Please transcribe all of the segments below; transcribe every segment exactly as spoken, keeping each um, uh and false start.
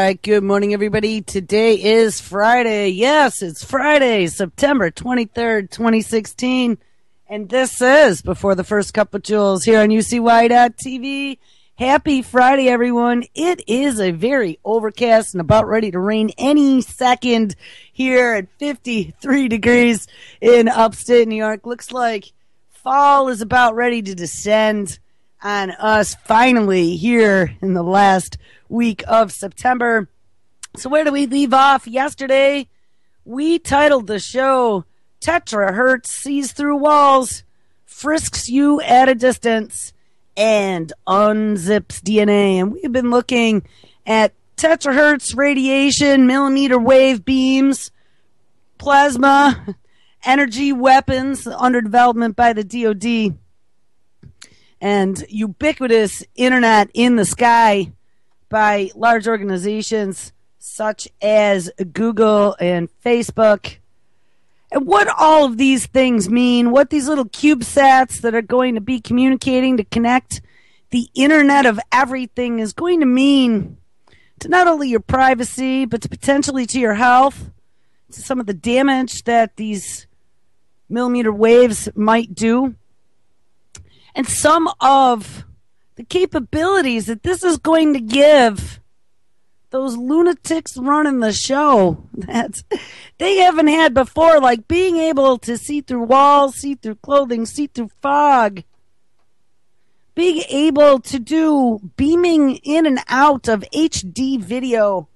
right, good morning, everybody. Today is Friday. Yes, it's Friday, September twenty-third, twenty sixteen. And this is Before the First Cup of Jules here on U C Y dot T V. Happy Friday, everyone. It is a very overcast and about ready to rain any second here at fifty-three degrees in upstate New York. Looks like fall is about ready to descend on us finally here in the last week of September. So where do we leave off? Yesterday, we titled the show Tetrahertz Sees Through Walls, Frisks You at a Distance, and Unzips D N A. And we've been looking at terahertz radiation, millimeter wave beams, plasma, energy weapons under development by the D O D, and ubiquitous internet in the sky by large organizations such as Google and Facebook. And what all of these things mean, what these little CubeSats that are going to be communicating to connect the Internet of Everything is going to mean to not only your privacy, but to potentially to your health, to some of the damage that these millimeter waves might do, and some of the capabilities that this is going to give those lunatics running the show that they haven't had before, like being able to see through walls, see through clothing, see through fog, being able to do beaming in and out of H D video.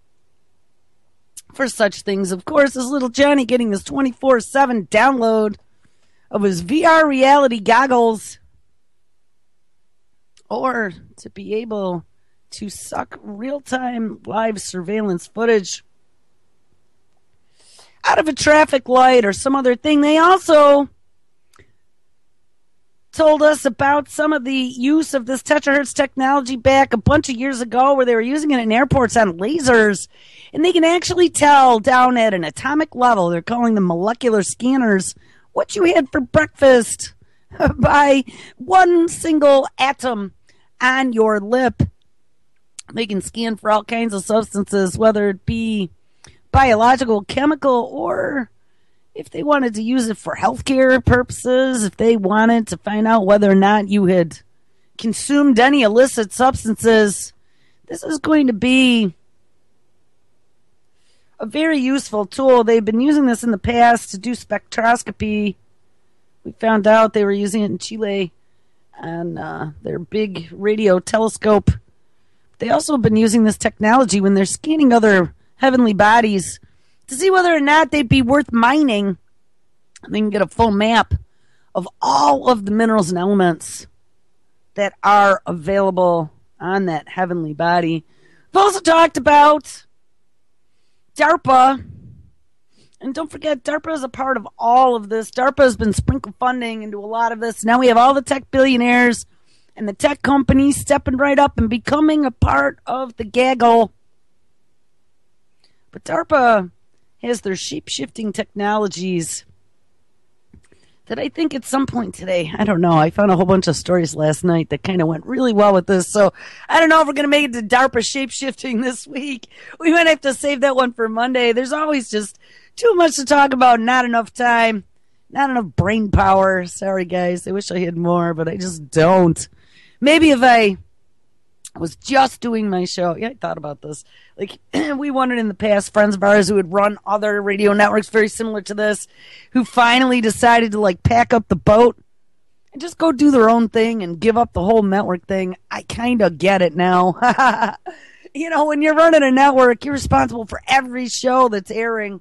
For such things, of course, is little Johnny getting this twenty-four seven download of his V R reality goggles, or to be able to suck real-time live surveillance footage out of a traffic light or some other thing. They also told us about some of the use of this terahertz technology back a bunch of years ago where they were using it in airports on lasers, and they can actually tell down at an atomic level, they're calling them molecular scanners, what you had for breakfast by one single atom on your lip. They can scan for all kinds of substances, whether it be biological, chemical, or if they wanted to use it for healthcare purposes, if they wanted to find out whether or not you had consumed any illicit substances, this is going to be a very useful tool. They've been using this in the past to do spectroscopy. We found out they were using it in Chile on uh, their big radio telescope. They also have been using this technology when they're scanning other heavenly bodies to see whether or not they'd be worth mining. They can get a full map of all of the minerals and elements that are available on that heavenly body. We've also talked about DARPA. And don't forget, DARPA is a part of all of this. DARPA has been sprinkle funding into a lot of this. Now we have all the tech billionaires and the tech companies stepping right up and becoming a part of the gaggle. But DARPA has their shape-shifting technologies that I think at some point today, I don't know, I found a whole bunch of stories last night that kind of went really well with this. So I don't know if we're going to make it to DARPA shape-shifting this week. We might have to save that one for Monday. There's always just too much to talk about, not enough time, not enough brain power. Sorry, guys. I wish I had more, but I just don't. Maybe if I was just doing my show. Yeah, I thought about this. Like, we wondered in the past, friends of ours who had run other radio networks very similar to this, who finally decided to, like, pack up the boat and just go do their own thing and give up the whole network thing. I kind of get it now. You know, when you're running a network, you're responsible for every show that's airing.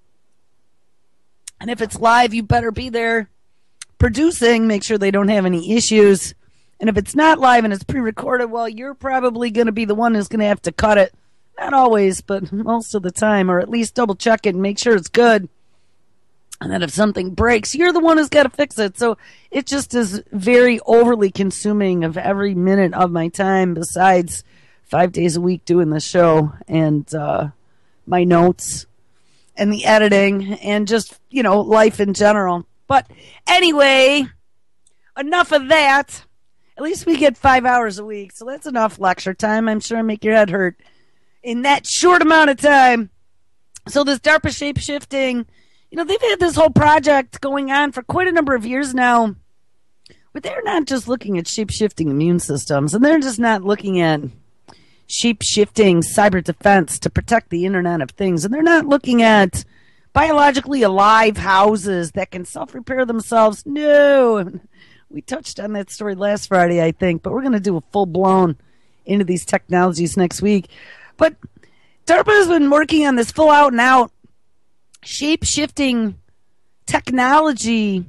And if it's live, you better be there producing, make sure they don't have any issues. And if it's not live and it's pre-recorded, well, you're probably going to be the one who's going to have to cut it. Not always, but most of the time, or at least double check it and make sure it's good. And then if something breaks, you're the one who's got to fix it. So it just is very overly consuming of every minute of my time, besides five days a week doing the show and uh, my notes and the editing and just, you know, life in general. But anyway, enough of that. At least we get five hours a week, so that's enough lecture time. I'm sure I make your head hurt in that short amount of time. So this DARPA shape-shifting, you know, they've had this whole project going on for quite a number of years now. But they're not just looking at shape-shifting immune systems, and they're just not looking at shape-shifting cyber defense to protect the Internet of Things, and they're not looking at biologically alive houses that can self-repair themselves. No. We touched on that story last Friday, I think, but we're going to do a full-blown into these technologies next week. But DARPA has been working on this full out and out shape-shifting technology,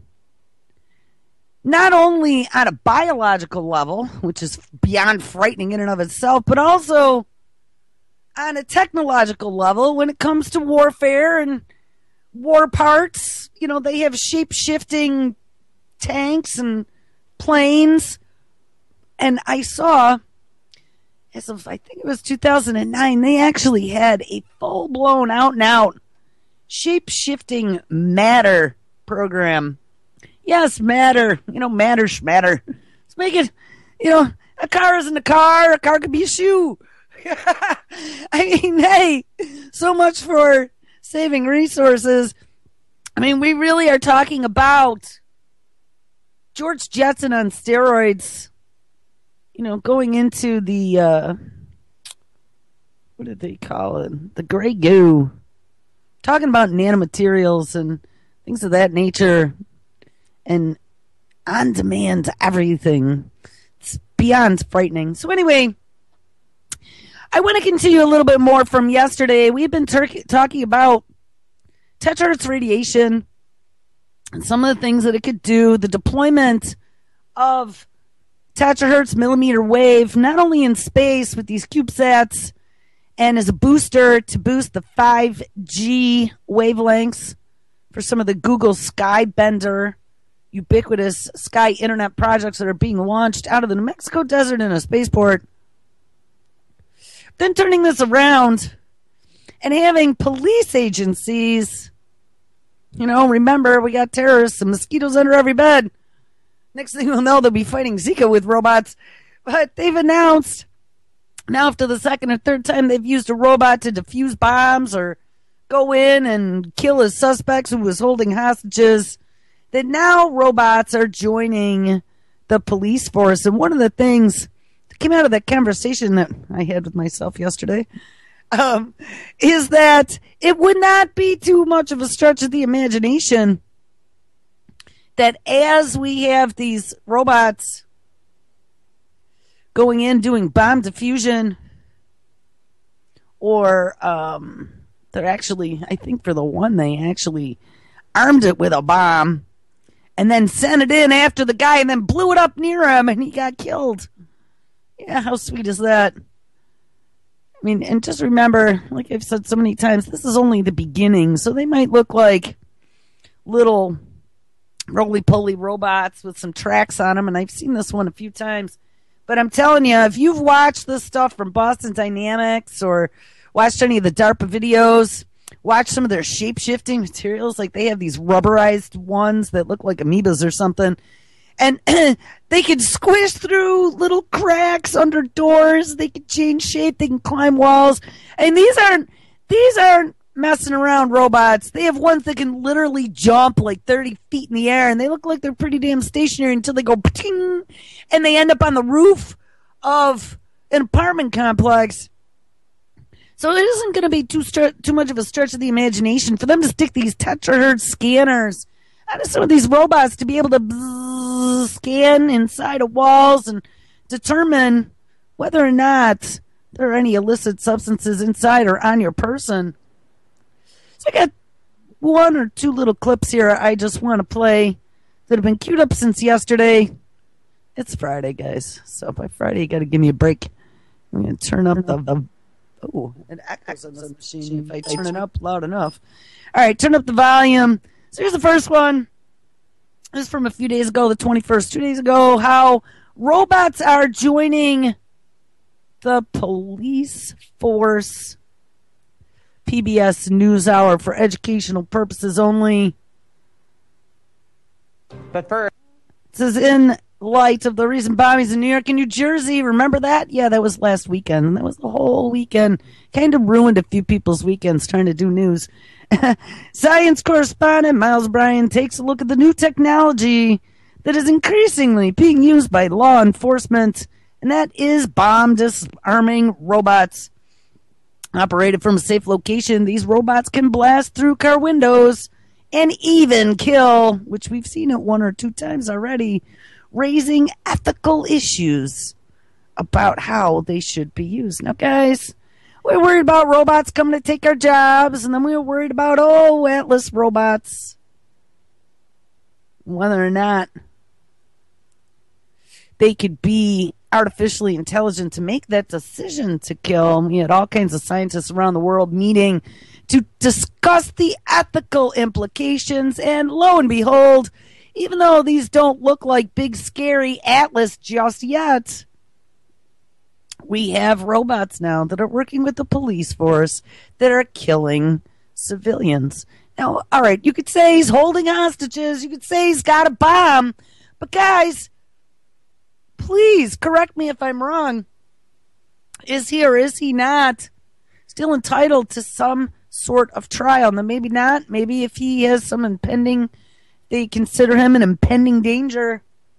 not only on a biological level, which is beyond frightening in and of itself, but also on a technological level when it comes to warfare and war parts. You know, they have shape-shifting tanks and planes. And I saw, as of, I think it was two thousand nine, they actually had a full-blown out-and-out shape-shifting matter program. Yes, matter. You know, matter schmatter. Let's make it, you know, a car isn't a car. A car could be a shoe. I mean, hey, so much for saving resources. I mean, we really are talking about George Jetson on steroids, you know, going into the, uh, what did they call it? The gray goo. Talking about nanomaterials and things of that nature. And on-demand everything. It's beyond frightening. So anyway, I want to continue a little bit more from yesterday. We've been tur- talking about terahertz radiation and some of the things that it could do, the deployment of terahertz millimeter wave, not only in space with these CubeSats and as a booster to boost the five G wavelengths for some of the Google Skybender ubiquitous sky internet projects that are being launched out of the New Mexico desert in a spaceport. Then turning this around and having police agencies, you know, remember, we got terrorists and mosquitoes under every bed. Next thing we'll know, they'll be fighting Zika with robots. But they've announced, now after the second or third time they've used a robot to defuse bombs or go in and kill his suspects who was holding hostages, that now robots are joining the police force. And one of the things that came out of that conversation that I had with myself yesterday um, is that it would not be too much of a stretch of the imagination that as we have these robots going in doing bomb diffusion, or um, they're actually, I think for the one, they actually armed it with a bomb and then sent it in after the guy and then blew it up near him and he got killed. Yeah, how sweet is that? I mean, and just remember, like I've said so many times, this is only the beginning. So they might look like little roly-poly robots with some tracks on them, and I've seen this one a few times. But I'm telling you, if you've watched this stuff from Boston Dynamics or watched any of the DARPA videos, watch some of their shape-shifting materials, like they have these rubberized ones that look like amoebas or something, and they can squish through little cracks under doors, they can change shape, they can climb walls, and these aren't these aren't messing around robots. They have ones that can literally jump like thirty feet in the air, and they look like they're pretty damn stationary until they go ting, and they end up on the roof of an apartment complex. So it isn't going to be too str- too much of a stretch of the imagination for them to stick these terahertz scanners out of some of these robots to be able to bzzz, scan inside of walls and determine whether or not there are any illicit substances inside or on your person. So I got one or two little clips here I just want to play that have been queued up since yesterday. It's Friday, guys. So by Friday, you got to give me a break. I'm going to turn up the... the oh, it echoes on the machine if I turn it up loud enough. All right, turn up the volume. So here's the first one. This is from a few days ago, the twenty-first, two days ago, how robots are joining the police force. P B S NewsHour for educational purposes only. But first, this is in light of the recent bombings in New York and New Jersey. Remember that? Yeah, that was last weekend. And that was the whole weekend. Kind of ruined a few people's weekends trying to do news. Science correspondent Miles O'Brien takes a look at the new technology that is increasingly being used by law enforcement, and that is bomb disarming robots. Operated from a safe location, these robots can blast through car windows and even kill, which we've seen it one or two times already, raising ethical issues about how they should be used. Now, guys, we're worried about robots coming to take our jobs, and then we were worried about, oh, Atlas robots. Whether or not they could be artificially intelligent to make that decision to kill. We had all kinds of scientists around the world meeting to discuss the ethical implications, and lo and behold, even though these don't look like big scary Atlas just yet, we have robots now that are working with the police force that are killing civilians. Now, all right, you could say he's holding hostages, you could say he's got a bomb, but guys, please correct me if I'm wrong. Is he or is he not still entitled to some sort of trial? Now, maybe not. Maybe if he has some impending, they consider him an impending danger.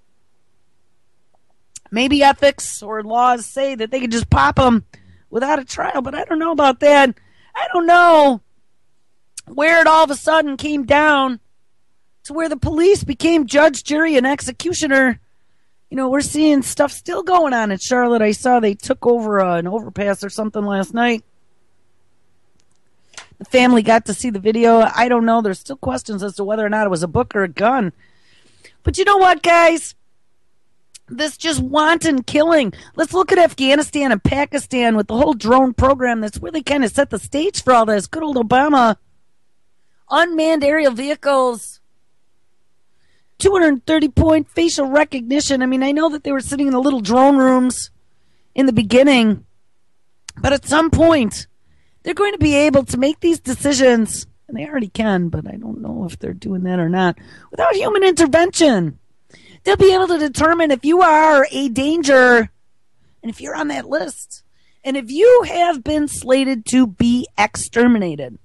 Maybe ethics or laws say that they could just pop him without a trial, but I don't know about that. I don't know where it all of a sudden came down to where the police became judge, jury, and executioner. You know, we're seeing stuff still going on in Charlotte. I saw they took over uh, an overpass or something last night. The family got to see the video. I don't know. There's still questions as to whether or not it was a book or a gun. But you know what, guys? This just wanton killing. Let's look at Afghanistan and Pakistan with the whole drone program. That's where they kind of set the stage for all this. Good old Obama. Unmanned aerial vehicles. two hundred thirty point facial recognition. I mean, I know that they were sitting in the little drone rooms in the beginning, but at some point, they're going to be able to make these decisions, and they already can, but I don't know if they're doing that or not, without human intervention. They'll be able to determine if you are a danger, and if you're on that list, and if you have been slated to be exterminated.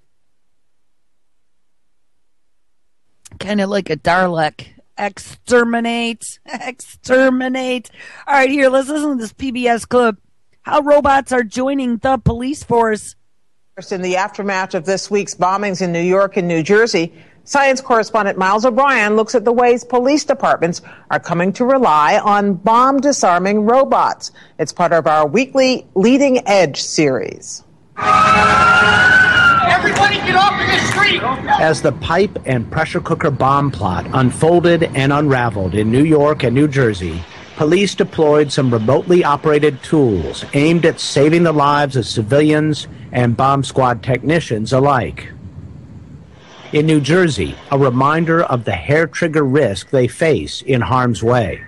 Kind of like a Dalek. Exterminate. Exterminate. All right, here, let's listen to this P B S clip. How robots are joining the police force. In the aftermath of this week's bombings in New York and New Jersey, science correspondent Miles O'Brien looks at the ways police departments are coming to rely on bomb-disarming robots. It's part of our weekly Leading Edge series. Everybody get off of the street! As the pipe and pressure cooker bomb plot unfolded and unraveled in New York and New Jersey, police deployed some remotely operated tools aimed at saving the lives of civilians and bomb squad technicians alike. In New Jersey, a reminder of the hair-trigger risk they face in harm's way.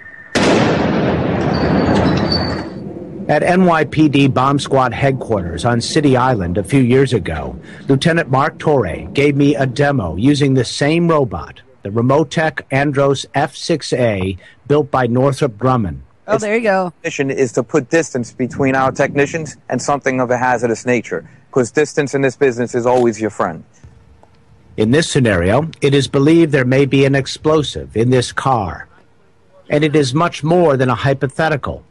At N Y P D Bomb Squad headquarters on City Island a few years ago, Lieutenant Mark Torre gave me a demo using the same robot, the Remotech Andros F six A, built by Northrop Grumman. Oh, there you go. Mission is to put distance between our technicians and something of a hazardous nature, because distance in this business is always your friend. In this scenario, it is believed there may be an explosive in this car. And it is much more than a hypothetical.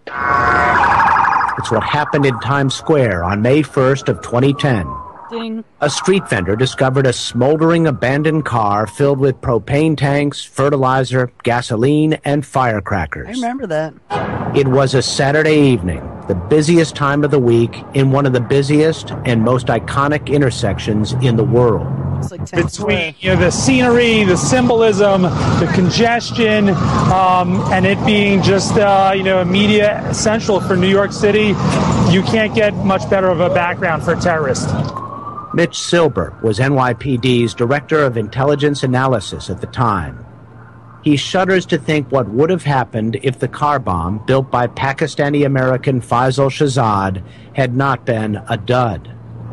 It's what happened in Times Square on May first of twenty ten. Ding. A street vendor discovered a smoldering abandoned car filled with propane tanks, fertilizer, gasoline, and firecrackers. I remember that. It was a Saturday evening, the busiest time of the week in one of the busiest and most iconic intersections in the world. Like between you know the scenery, the symbolism, the congestion, um, and it being just uh, you know media central for New York City, you can't get much better of a background for a terrorist. Mitch Silber was N Y P D's Director of Intelligence Analysis at the time. He shudders to think what would have happened if the car bomb built by Pakistani-American Faisal Shahzad had not been a dud.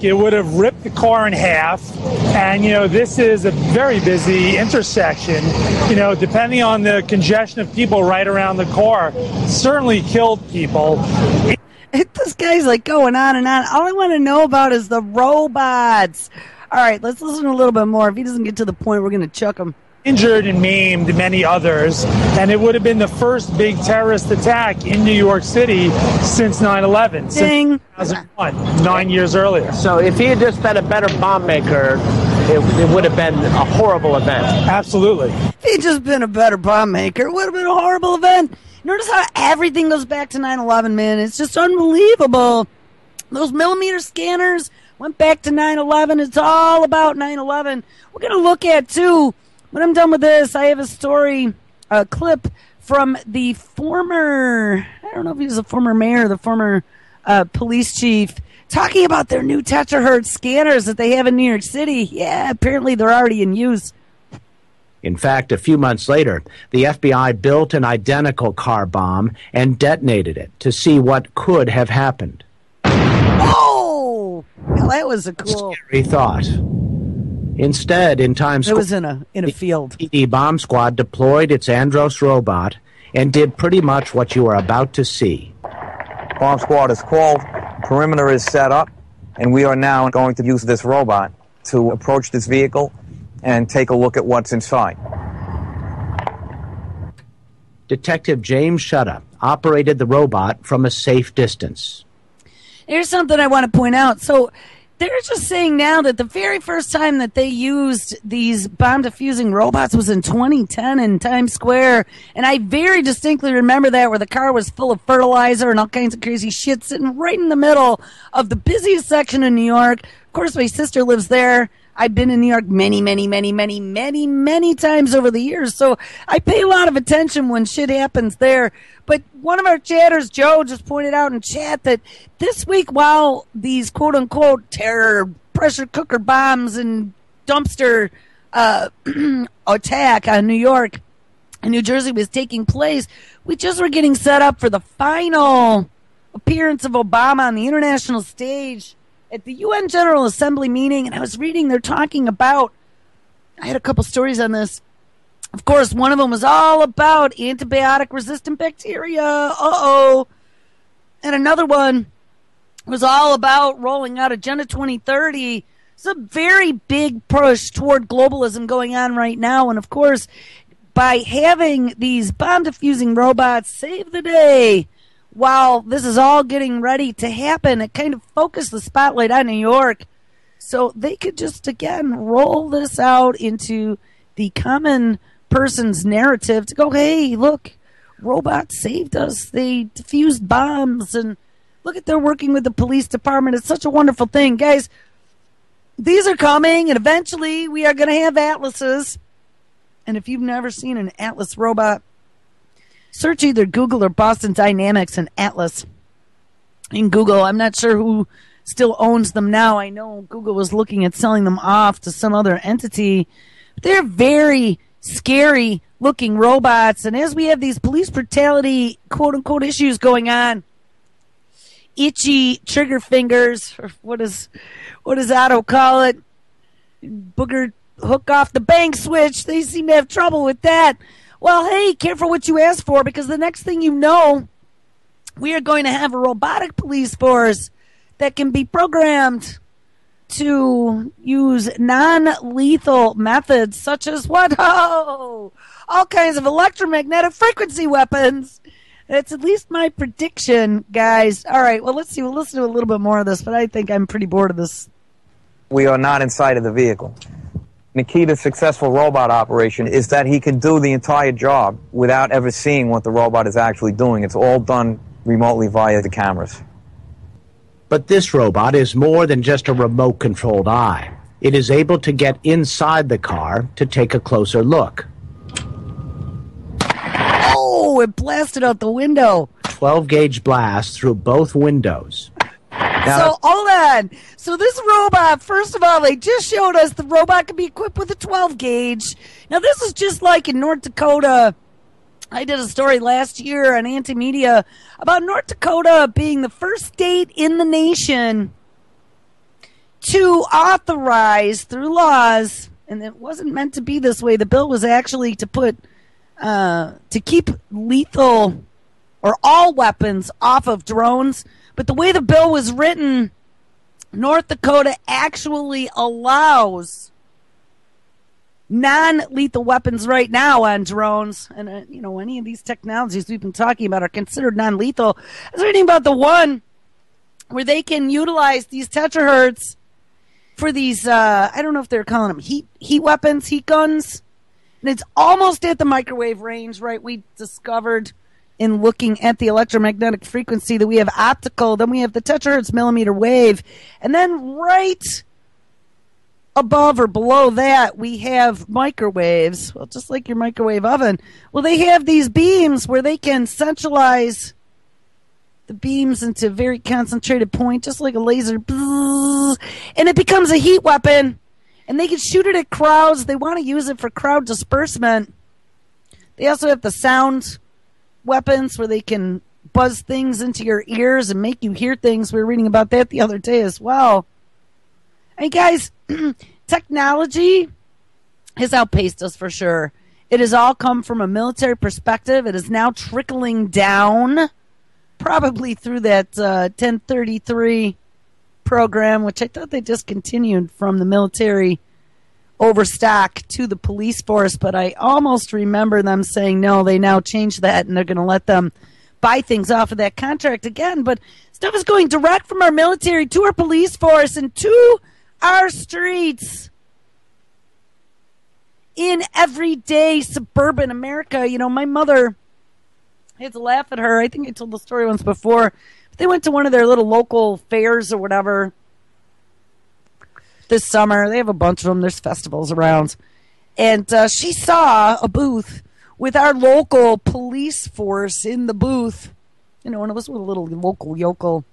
York, it would have ripped the car in half. And, you know, this is a very busy intersection. You know, depending on the congestion of people right around the car, certainly killed people. This guy's like going on and on. All I want to know about is the robots. All right, let's listen a little bit more. If he doesn't get to the point, we're going to chuck him. Injured and maimed many others, and it would have been the first big terrorist attack in New York City since nine eleven, Ding. since two thousand one, nine years earlier. So if he had just been a better bomb maker, it, it would have been a horrible event. Absolutely. If he'd just been a better bomb maker, it would have been a horrible event. Notice how everything goes back to nine eleven, man. It's just unbelievable. Those millimeter scanners went back to nine eleven. It's all about nine eleven. We're going to look at, too, when I'm done with this, I have a story, a clip from the former, I don't know if he was a former mayor, the former uh, police chief, talking about their new terahertz scanners that they have in New York City. Yeah, apparently they're already in use. In fact, a few months later, the F B I built an identical car bomb and detonated it to see what could have happened. Oh! Well, that was a cool... Scary thought. Instead, in Times Square, it was in a in a field. The P D bomb squad deployed its Andros robot and did pretty much what you are about to see. Bomb squad is called, perimeter is set up, and we are now going to use this robot to approach this vehicle and take a look at what's inside. Detective James Shutta operated the robot from a safe distance. Here's something I want to point out. So they're just saying now that the very first time that they used these bomb diffusing robots was in twenty ten in Times Square. And I very distinctly remember that, where the car was full of fertilizer and all kinds of crazy shit sitting right in the middle of the busiest section of New York. Of course, my sister lives there. I've been in New York many, many, many, many, many, many times over the years. So I pay a lot of attention when shit happens there. But one of our chatters, Joe, just pointed out in chat that this week, while these quote-unquote terror pressure cooker bombs and dumpster uh, attack on New York and New Jersey was taking place, we just were getting set up for the final appearance of Obama on the international stage at the U N General Assembly meeting. And I was reading, they're talking about, I had a couple stories on this. Of course, one of them was all about antibiotic-resistant bacteria. Uh-oh. And another one was all about rolling out Agenda twenty thirty. It's a very big push toward globalism going on right now. And, of course, by having these bomb-diffusing robots save the day while this is all getting ready to happen, it kind of focused the spotlight on New York. So they could just, again, roll this out into the common person's narrative to go, hey, look, robots saved us. They diffused bombs, and look at they're working with the police department. It's such a wonderful thing. Guys, these are coming, and eventually we are going to have atlases. And if you've never seen an Atlas robot, search either Google or Boston Dynamics and Atlas. In Google, I'm not sure who still owns them now. I know Google was looking at selling them off to some other entity. But they're very scary looking robots. And as we have these police brutality, quote unquote, issues going on, itchy trigger fingers, or what is, what does Otto call it? Booger hook off the bank switch. They seem to have trouble with that. Well, hey, careful what you ask for, because the next thing you know, we are going to have a robotic police force that can be programmed to use non-lethal methods such as what? Oh, all kinds of electromagnetic frequency weapons. It's at least my prediction, guys. All right, well, let's see. We'll listen to a little bit more of this, but I think I'm pretty bored of this. We are not inside of the vehicle. The key to successful robot operation is that he can do the entire job without ever seeing what the robot is actually doing. It's all done remotely via the cameras. But this robot is more than just a remote-controlled eye. It is able to get inside the car to take a closer look. Oh, it blasted out the window. twelve-gauge blast through both windows. Now, so, hold on. So this robot, first of all, they just showed us the robot can be equipped with a twelve gauge. Now, this is just like in North Dakota. I did a story last year on Anti-Media about North Dakota being the first state in the nation to authorize through laws, and it wasn't meant to be this way. The bill was actually to put, uh, to keep lethal or all weapons off of drones. But the way the bill was written, North Dakota actually allows non-lethal weapons right now on drones. And, uh, you know, any of these technologies we've been talking about are considered non-lethal. I was reading about the one where they can utilize these terahertz for these, uh, I don't know if they're calling them heat heat weapons, heat guns. And it's almost at the microwave range, right? We discovered in looking at the electromagnetic frequency that we have optical, then we have the terahertz millimeter wave. And then right above or below that, we have microwaves. Well, just like your microwave oven. Well, they have these beams where they can centralize the beams into a very concentrated point, just like a laser. And it becomes a heat weapon. And they can shoot it at crowds. They want to use it for crowd disbursement. They also have the sound weapons where they can buzz things into your ears and make you hear things. We were reading about that the other day as well. Hey, guys, technology has outpaced us for sure. It has all come from a military perspective. It is now trickling down, probably through that uh, ten thirty-three program, which I thought they discontinued from the military overstock to the police force. But I almost remember them saying, no, they now changed that and they're going to let them buy things off of that contract again. But stuff is going direct from our military to our police force and to our streets in everyday suburban America. You know, my mother, I had to laugh at her. I think I told the story once before. They went to one of their little local fairs or whatever this summer. They have a bunch of them. There's festivals around. And uh, she saw a booth with our local police force in the booth. You know, and it was with little local yokel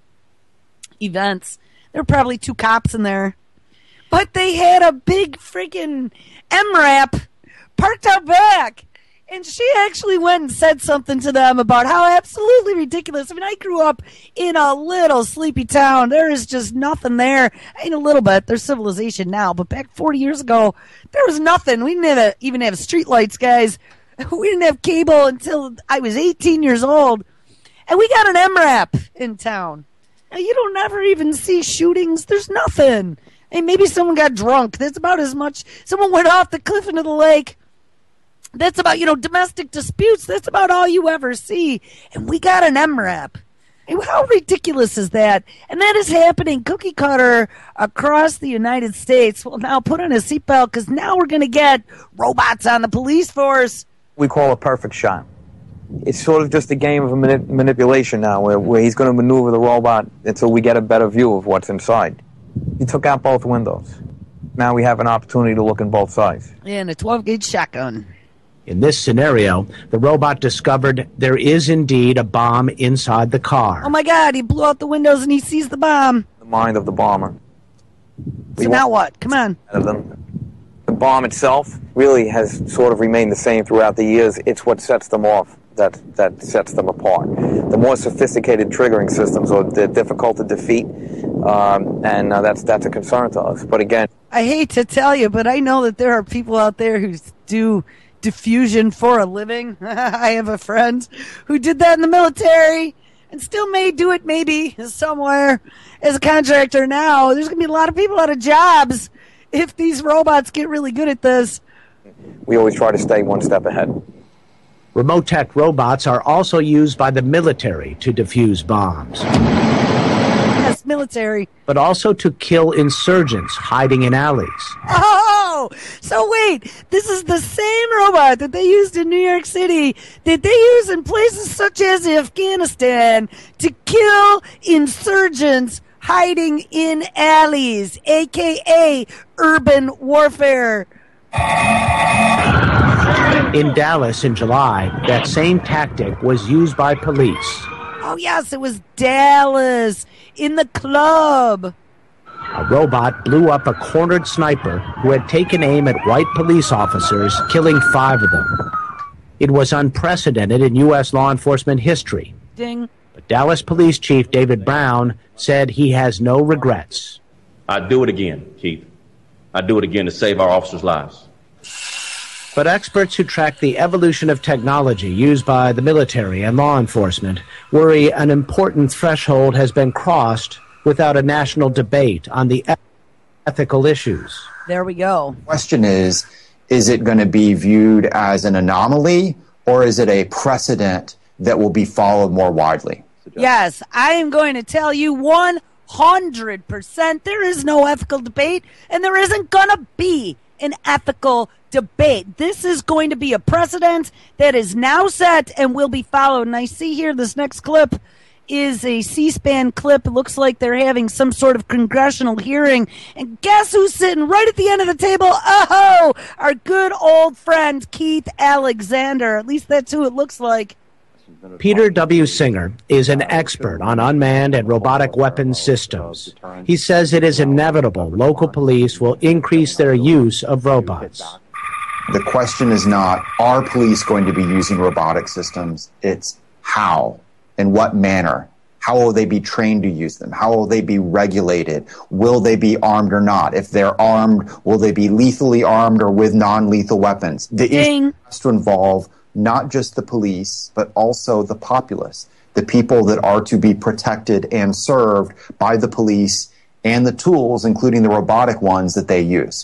events. There were probably two cops in there. But they had a big freaking M RAP parked out back. And she actually went and said something to them about how absolutely ridiculous. I mean, I grew up in a little sleepy town. There is just nothing there. I mean, a little bit. There's civilization now. But back forty years ago, there was nothing. We didn't have a, even have street lights, guys. We didn't have cable until I was eighteen years old. And we got an M RAP in town. Now, you don't ever even see shootings. There's nothing. Hey, maybe someone got drunk. That's about as much. Someone went off the cliff into the lake. That's about, you know, domestic disputes. That's about all you ever see. And we got an M RAP. And how ridiculous is that? And that is happening cookie cutter across the United States. Well, now put on a seatbelt because now we're going to get robots on the police force. We call a perfect shot. It's sort of just a game of manip- manipulation now where, where he's going to maneuver the robot until we get a better view of what's inside. He took out both windows. Now we have an opportunity to look in both sides. And a twelve gauge shotgun. In this scenario, the robot discovered there is indeed a bomb inside the car. Oh my God, he blew out the windows and he sees the bomb. The mind of the bomber. So now what? Come on. Of them. The bomb itself really has sort of remained the same throughout the years. It's what sets them off that, that sets them apart. The more sophisticated triggering systems are they're difficult to defeat, um, and uh, that's, that's a concern to us. But again... I hate to tell you, but I know that there are people out there who do diffusion for a living. I have a friend who did that in the military and still may do it maybe somewhere as a contractor now. There's going to be a lot of people out of jobs if these robots get really good at this. We always try to stay one step ahead. Remote tech robots are also used by the military to defuse bombs. Yes, military. But also to kill insurgents hiding in alleys. Oh, so wait, this is the same robot that they used in New York City that they use in places such as Afghanistan to kill insurgents hiding in alleys, a k a urban warfare. In Dallas in July, that same tactic was used by police. Oh, yes, it was Dallas in the club. A robot blew up a cornered sniper who had taken aim at white police officers, killing five of them. It was unprecedented in U S law enforcement history. Ding. But Dallas Police Chief David Brown said he has no regrets. I'd do it again, Keith. I'd do it again to save our officers' lives. But experts who track the evolution of technology used by the military and law enforcement worry an important threshold has been crossed without a national debate on the ethical issues. There we go. The question is, is it going to be viewed as an anomaly, or is it a precedent that will be followed more widely? Yes, I am going to tell you one hundred percent there is no ethical debate, and there isn't going to be an ethical debate. This is going to be a precedent that is now set and will be followed. And I see here this next clip is a C-SPAN clip. It looks like they're having some sort of congressional hearing. And guess who's sitting right at the end of the table? Oh, our good old friend Keith Alexander. At least that's who it looks like. Peter W. Singer is an expert on unmanned and robotic weapons systems. He says it is inevitable local police will increase their use of robots. The question is not, are police going to be using robotic systems? It's how, in what manner. How will they be trained to use them? How will they be regulated? Will they be armed or not? If they're armed, will they be lethally armed or with non-lethal weapons? The issue has to involve not just the police, but also the populace, the people that are to be protected and served by the police and the tools, including the robotic ones that they use.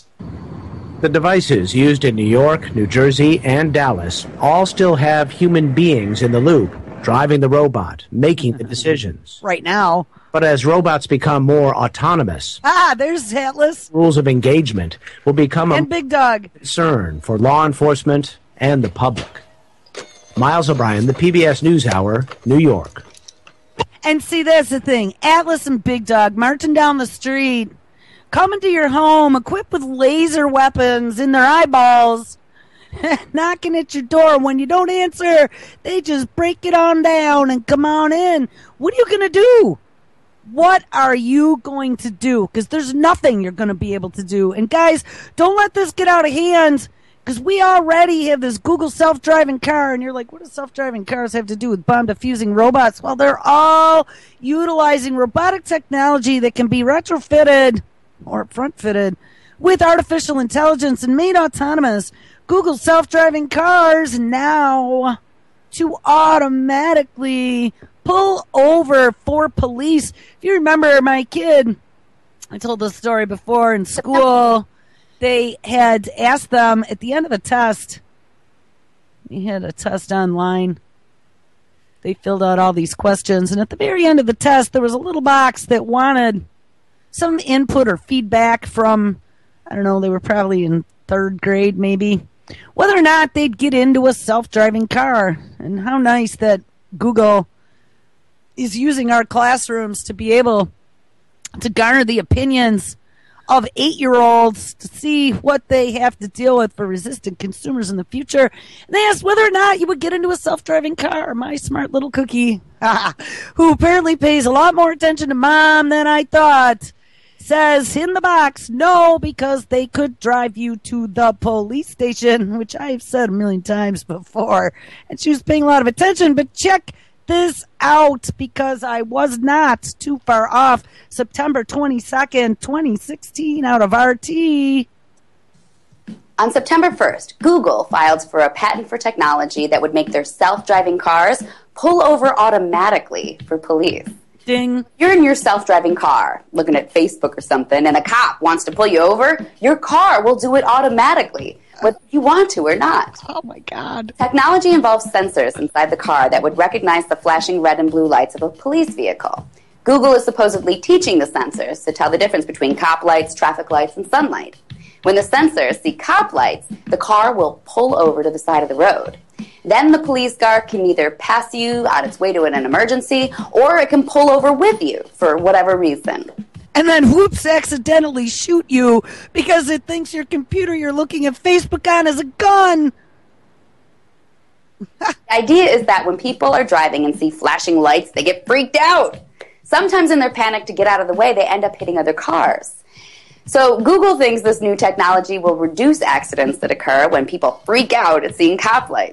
The devices used in New York, New Jersey, and Dallas all still have human beings in the loop, driving the robot, making the decisions. Right now. But as robots become more autonomous, ah, there's Atlas. Rules of engagement will become and a Big Dog. concern for law enforcement and the public. Miles O'Brien, the P B S NewsHour, New York. And see, that's the thing. Atlas and Big Dog marching down the street, coming to your home, equipped with laser weapons in their eyeballs, knocking at your door. When you don't answer, they just break it on down and come on in. What are you going to do? What are you going to do? Because there's nothing you're going to be able to do. And guys, don't let this get out of hand. Because we already have this Google self-driving car, and you're like, what do self-driving cars have to do with bomb-diffusing robots? Well, they're all utilizing robotic technology that can be retrofitted or front-fitted with artificial intelligence and made autonomous. Google self-driving cars now to automatically pull over for police. If you remember my kid, I told this story before in school. They had asked them at the end of the test, we had a test online. They filled out all these questions, and at the very end of the test, there was a little box that wanted some input or feedback from, I don't know, they were probably in third grade maybe, whether or not they'd get into a self-driving car. And how nice that Google is using our classrooms to be able to garner the opinions of eight-year-olds to see what they have to deal with for resistant consumers in the future. And they asked whether or not you would get into a self-driving car. My smart little cookie, who apparently pays a lot more attention to mom than I thought, says in the box, no, because they could drive you to the police station, which I've said a million times before. And she was paying a lot of attention, but check this out, because I was not too far off. September twenty-second, twenty sixteen, out of R T. On September first, Google filed for a patent for technology that would make their self-driving cars pull over automatically for police. Ding. You're in your self-driving car looking at Facebook or something, and a cop wants to pull you over, your car will do it automatically, whether you want to or not. Oh, my God. Technology involves sensors inside the car that would recognize the flashing red and blue lights of a police vehicle. Google is supposedly teaching the sensors to tell the difference between cop lights, traffic lights, and sunlight. When the sensors see cop lights, the car will pull over to the side of the road. Then the police car can either pass you on its way to an emergency, or it can pull over with you for whatever reason. And then whoops, accidentally shoot you because it thinks your computer you're looking at Facebook on is a gun. The idea is that when people are driving and see flashing lights, they get freaked out. Sometimes in their panic to get out of the way, they end up hitting other cars. So Google thinks this new technology will reduce accidents that occur when people freak out at seeing cop lights.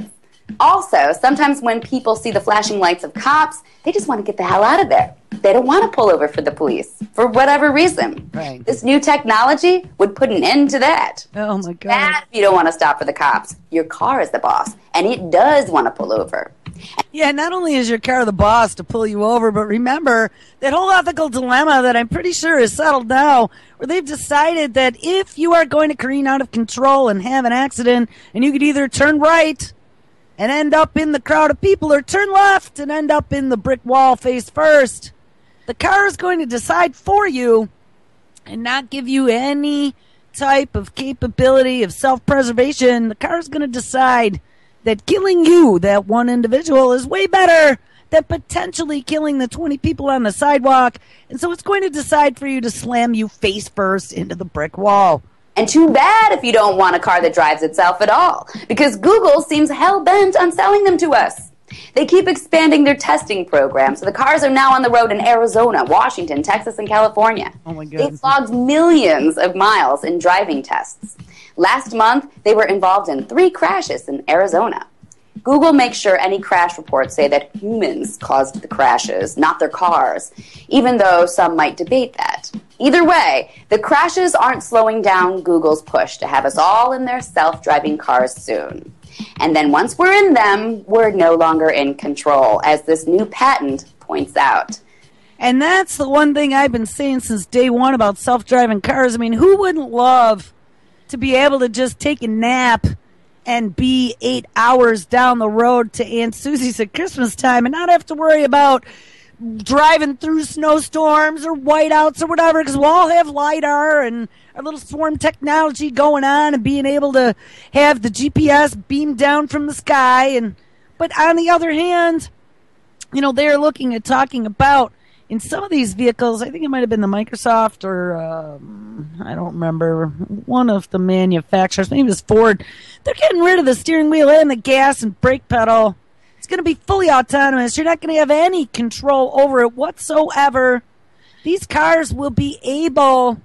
Also, sometimes when people see the flashing lights of cops, they just want to get the hell out of there. They don't want to pull over for the police for whatever reason. Right. This new technology would put an end to that. Oh, my God. Bad if you don't want to stop for the cops. Your car is the boss, and it does want to pull over. Yeah, not only is your car the boss to pull you over, but remember that whole ethical dilemma that I'm pretty sure is settled now, where they've decided that if you are going to careen out of control and have an accident, and you could either turn right and end up in the crowd of people, or turn left and end up in the brick wall face first, the car is going to decide for you and not give you any type of capability of self-preservation. The car is going to decide that killing you, that one individual, is way better than potentially killing the twenty people on the sidewalk. And so it's going to decide for you to slam you face first into the brick wall. And too bad if you don't want a car that drives itself at all, because Google seems hell-bent on selling them to us. They keep expanding their testing program, so the cars are now on the road in Arizona, Washington, Texas, and California. Oh my goodness. They've logged millions of miles in driving tests. Last month, they were involved in three crashes in Arizona. Google makes sure any crash reports say that humans caused the crashes, not their cars, even though some might debate that. Either way, the crashes aren't slowing down Google's push to have us all in their self-driving cars soon. And then once we're in them, we're no longer in control, as this new patent points out. And that's the one thing I've been saying since day one about self-driving cars. I mean, who wouldn't love to be able to just take a nap and be eight hours down the road to Aunt Susie's at Christmas time and not have to worry about driving through snowstorms or whiteouts or whatever, because we'll all have LiDAR and our little swarm technology going on and being able to have the G P S beamed down from the sky. And but on the other hand, you know, they're looking at talking about in some of these vehicles, I think it might have been the Microsoft or um, I don't remember, one of the manufacturers, maybe it was Ford. They're getting rid of the steering wheel and the gas and brake pedal. It's going to be fully autonomous. You're not going to have any control over it whatsoever. These cars will be able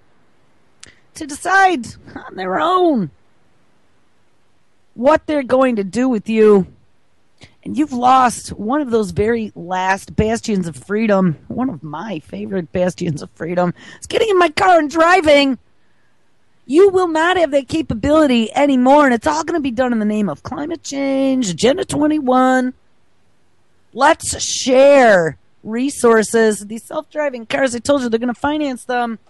to decide on their own what they're going to do with you. And you've lost one of those very last bastions of freedom, one of my favorite bastions of freedom. It's getting in my car and driving. You will not have that capability anymore, and it's all going to be done in the name of climate change, Agenda twenty-one. Let's share resources. These self-driving cars, I told you, they're going to finance them.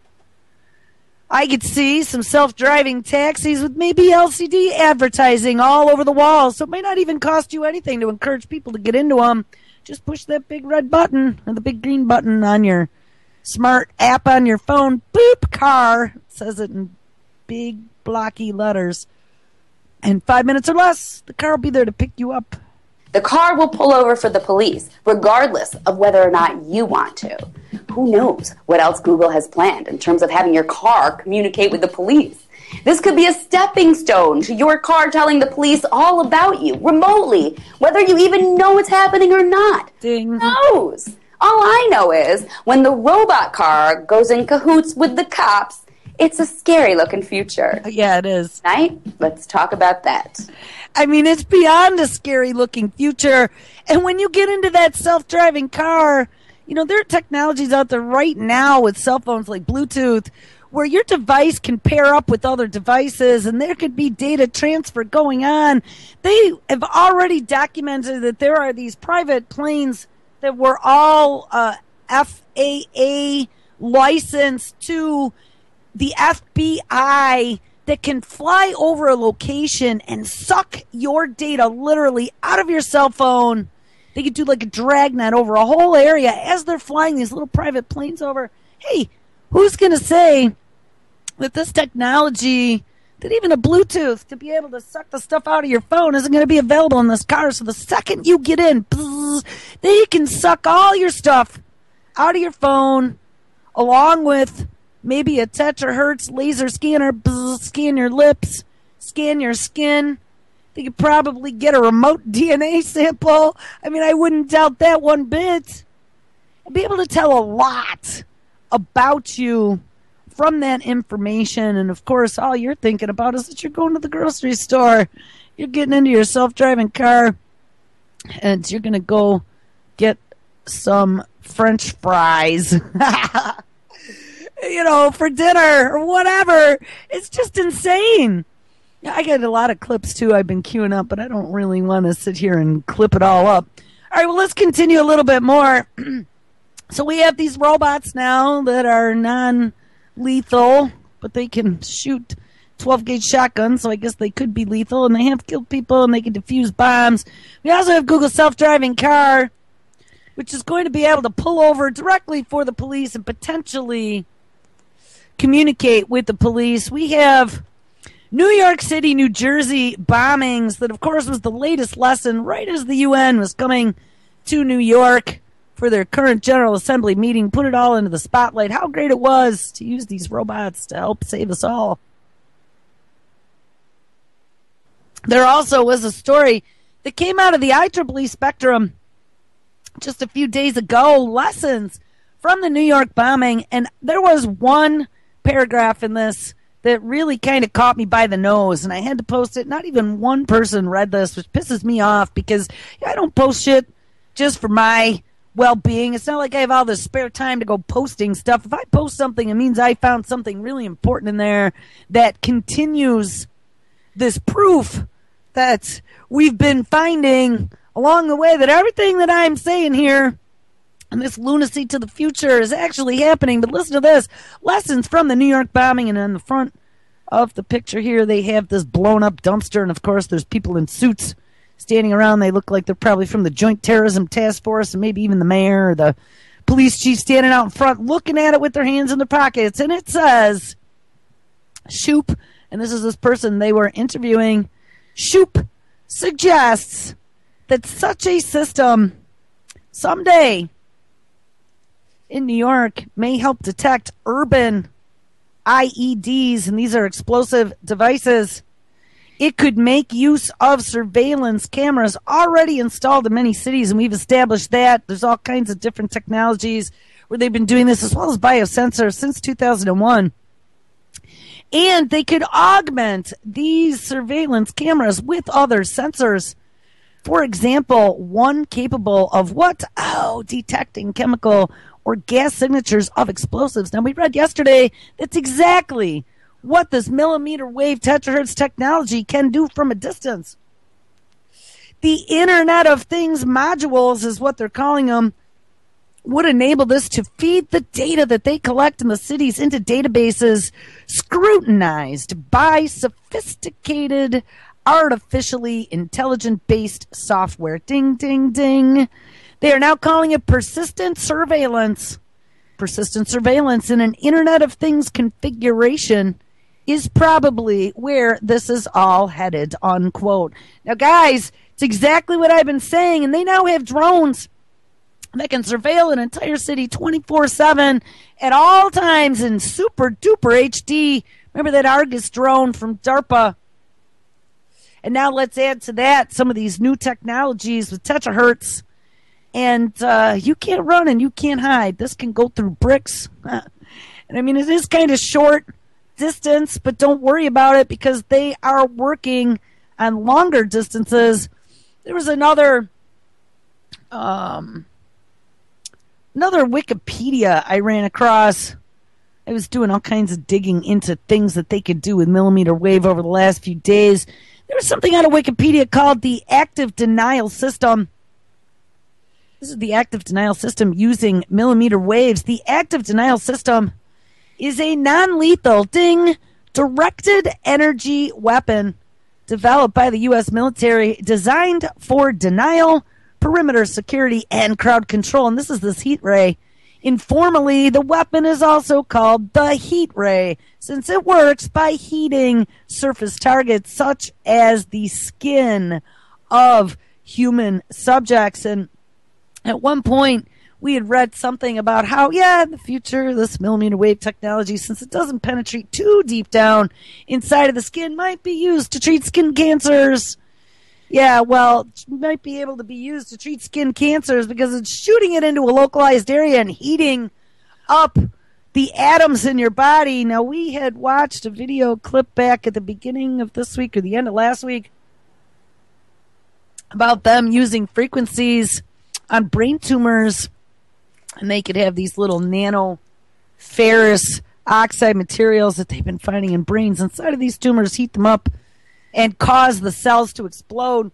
I could see some self-driving taxis with maybe L C D advertising all over the walls, so it may not even cost you anything to encourage people to get into them. Just push that big red button or the big green button on your smart app on your phone. Boop, car. It says it in big blocky letters. And five minutes or less, the car will be there to pick you up. The car will pull over for the police, regardless of whether or not you want to. Who knows what else Google has planned in terms of having your car communicate with the police. This could be a stepping stone to your car telling the police all about you, remotely, whether you even know it's happening or not. Ding. Who knows? All I know is when the robot car goes in cahoots with the cops, it's a scary-looking future. Yeah, it is. Tonight, let's talk about that. I mean, it's beyond a scary-looking future. And when you get into that self-driving car, you know, there are technologies out there right now with cell phones like Bluetooth where your device can pair up with other devices and there could be data transfer going on. They have already documented that there are these private planes that were all uh, F A A licensed to the F B I that can fly over a location and suck your data literally out of your cell phone. They could do like a dragnet over a whole area as they're flying these little private planes over. Hey, who's going to say that this technology, that even a Bluetooth to be able to suck the stuff out of your phone isn't going to be available in this car? So the second you get in, bzz, they can suck all your stuff out of your phone along with maybe a terahertz laser scanner, bzz, scan your lips, scan your skin. They could probably get a remote D N A sample. I mean, I wouldn't doubt that one bit. I'd be able to tell a lot about you from that information. And, of course, all you're thinking about is that you're going to the grocery store you're getting into your self-driving car and you're going to go get some French fries, you know, for dinner or whatever. It's just insane. I got a lot of clips, too, I've been queuing up, but I don't really want to sit here and clip it all up. All right, well, let's continue a little bit more. So we have these robots now that are non-lethal, but they can shoot twelve-gauge shotguns, so I guess they could be lethal, and they have killed people, and they can defuse bombs. We also have Google's self-driving car, which is going to be able to pull over directly for the police and potentially communicate with the police. We have New York City, New Jersey bombings that, of course, was the latest lesson right as the U N was coming to New York for their current General Assembly meeting, put it all into the spotlight, how great it was to use these robots to help save us all. There also was a story that came out of the I triple E Spectrum just a few days ago, lessons from the New York bombing, and there was one paragraph in this that really kind of caught me by the nose, and I had to post it. Not even one person read this, which pisses me off because I don't post shit just for my well-being. It's not like I have all this spare time to go posting stuff. If I post something, it means I found something really important in there that continues this proof that we've been finding along the way that everything that I'm saying here and this lunacy to the future is actually happening. But listen to this. Lessons from the New York bombing, and on the front of the picture here, they have this blown-up dumpster, and, of course, there's people in suits standing around. They look like they're probably from the Joint Terrorism Task Force, and maybe even the mayor or the police chief standing out in front looking at it with their hands in their pockets. And it says, Shoop, and this is this person they were interviewing, Shoop suggests that such a system someday in New York may help detect urban I E Ds, and these are explosive devices. It could make use of surveillance cameras already installed in many cities, and we've established that. There's all kinds of different technologies where they've been doing this, as well as biosensors since two thousand one. And they could augment these surveillance cameras with other sensors. For example, one capable of what? Oh, detecting chemical or gas signatures of explosives. Now, we read yesterday that's exactly what this millimeter wave terahertz technology can do from a distance. The Internet of Things modules is what they're calling them, would enable this to feed the data that they collect in the cities into databases scrutinized by sophisticated, artificially intelligent-based software. Ding, ding, ding. They are now calling it persistent surveillance. Persistent surveillance in an Internet of Things configuration is probably where this is all headed, unquote. Now, guys, it's exactly what I've been saying, and they now have drones that can surveil an entire city twenty-four seven at all times in super-duper H D. Remember that Argus drone from DARPA? And now let's add to that some of these new technologies with terahertz. And uh, you can't run and you can't hide. This can go through bricks. And I mean, it is kind of short distance, but don't worry about it because they are working on longer distances. There was another um, another Wikipedia I ran across. I was doing all kinds of digging into things that they could do with millimeter wave over the last few days. There was something out of Wikipedia called the active denial system. This is the active denial system using millimeter waves. The active denial system is a non-lethal, ding, directed energy weapon developed by the U S military, designed for denial, perimeter security, and crowd control. And this is this heat ray. Informally, the weapon is also called the heat ray, since it works by heating surface targets such as the skin of human subjects. And at one point, we had read something about how, yeah, in the future, this millimeter wave technology, since it doesn't penetrate too deep down inside of the skin, might be used to treat skin cancers. Yeah, well, it might be able to be used to treat skin cancers because it's shooting it into a localized area and heating up the atoms in your body. Now, we had watched a video clip back at the beginning of this week or the end of last week about them using frequencies on brain tumors, and they could have these little nano ferrous oxide materials that they've been finding in brains inside of these tumors, heat them up and cause the cells to explode.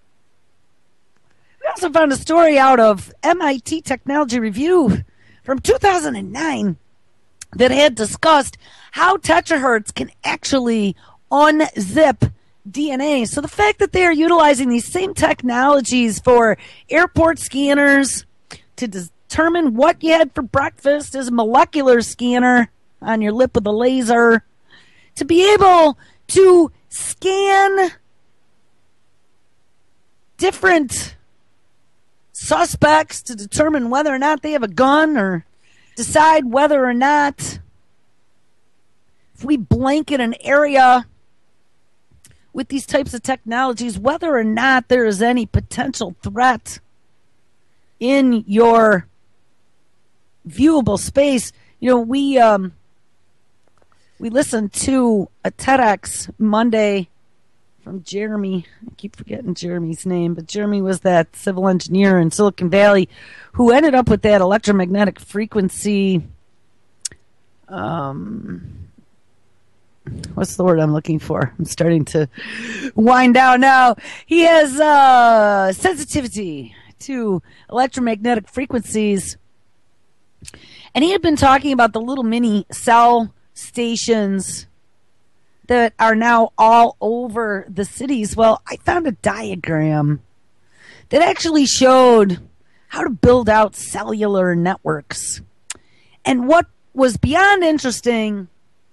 We also found a story out of M I T Technology Review from two thousand nine that had discussed how terahertz can actually unzip D N A. So the fact that they are utilizing these same technologies for airport scanners to determine what you had for breakfast as a molecular scanner on your lip with a laser, to be able to scan different suspects to determine whether or not they have a gun, or decide whether or not, if we blanket an area with these types of technologies, whether or not there is any potential threat in your viewable space. You know, we um, we listened to a TEDx Monday from Jeremy. I keep forgetting Jeremy's name, but Jeremy was that civil engineer in Silicon Valley who ended up with that electromagnetic frequency. Um, what's the word I'm looking for? I'm starting to wind down now. He has uh, sensitivity to electromagnetic frequencies. And he had been talking about the little mini cell stations that are now all over the cities. Well, I found a diagram that actually showed how to build out cellular networks. And what was beyond interesting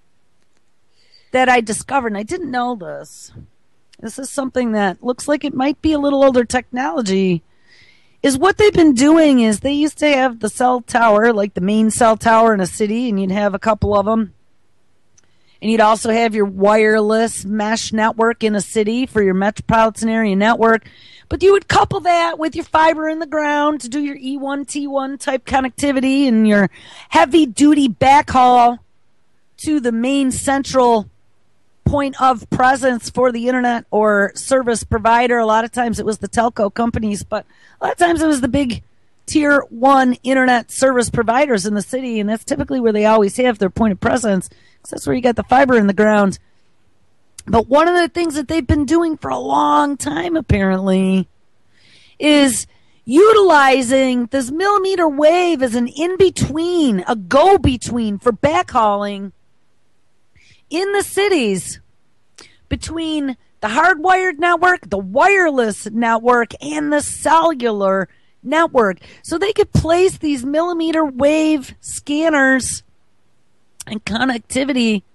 that I discovered, and I didn't know this, this is something that looks like it might be a little older technology, is what they've been doing is they used to have the cell tower, like the main cell tower in a city, and you'd have a couple of them. And you'd also have your wireless mesh network in a city for your metropolitan area network. But you would couple that with your fiber in the ground to do your E one T one type connectivity and your heavy-duty backhaul to the main central point of presence for the internet or service provider. A lot of times it was the telco companies, but a lot of times it was the big tier one internet service providers in the city, and that's typically where they always have their point of presence, because that's where you got the fiber in the ground. But one of the things that they've been doing for a long time, apparently, is utilizing this millimeter wave as an in-between, a go-between for backhauling in the cities between the hardwired network, the wireless network, and the cellular network. So they could place these millimeter wave scanners and connectivity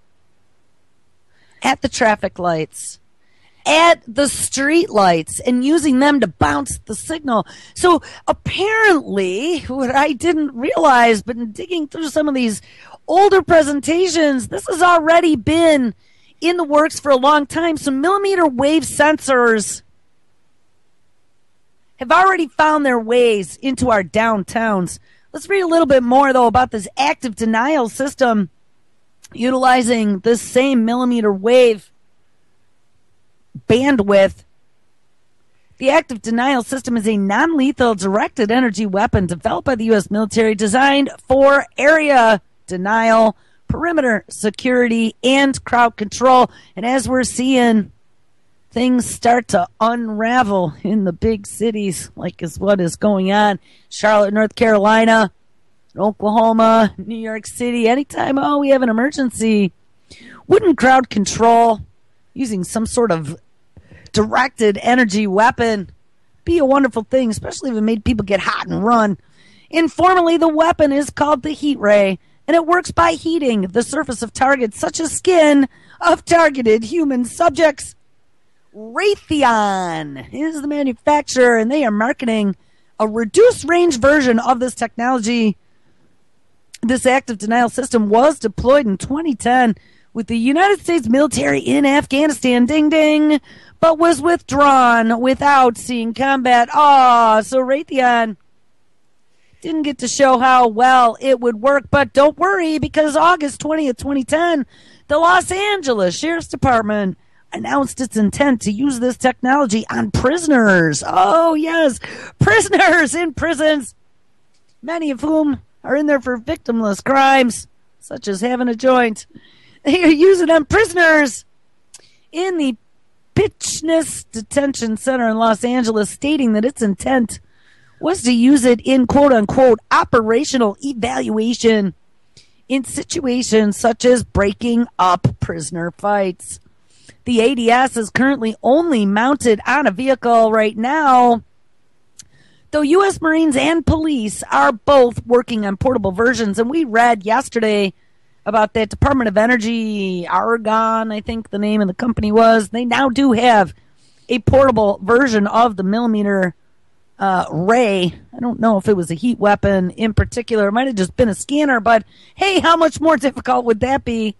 at the traffic lights, at the street lights, and using them to bounce the signal. So apparently, what I didn't realize, but in digging through some of these older presentations, this has already been in the works for a long time. So millimeter wave sensors have already found their ways into our downtowns. Let's read a little bit more, though, about this active denial system utilizing this same millimeter wave bandwidth. The active denial system is a non-lethal directed energy weapon developed by the U S military, designed for area denial, perimeter security, and crowd control. And as we're seeing things start to unravel in the big cities, like is what is going on, Charlotte, North Carolina, Oklahoma, New York City, anytime, oh, we have an emergency, wouldn't crowd control using some sort of directed energy weapon be a wonderful thing, especially if it made people get hot and run? Informally, the weapon is called the heat ray, and it works by heating the surface of targets, such as skin, of targeted human subjects. Raytheon is the manufacturer, and they are marketing a reduced-range version of this technology. This active denial system was deployed in twenty ten with the United States military in Afghanistan, ding ding, but was withdrawn without seeing combat. Ah, so Raytheon didn't get to show how well it would work, but don't worry, because August twentieth, twenty ten, the Los Angeles Sheriff's Department announced its intent to use this technology on prisoners. Oh, yes, prisoners in prisons, many of whom are in there for victimless crimes, such as having a joint. They are using on prisoners in the Pitchness Detention Center in Los Angeles, stating that its intent was to use it in quote-unquote operational evaluation in situations such as breaking up prisoner fights. The A D S is currently only mounted on a vehicle right now, though U S Marines and police are both working on portable versions. And we read yesterday about that Department of Energy, Argonne, I think the name of the company was. They now do have a portable version of the millimeter uh, ray. I don't know if it was a heat weapon in particular. It might have just been a scanner, but hey, how much more difficult would that be?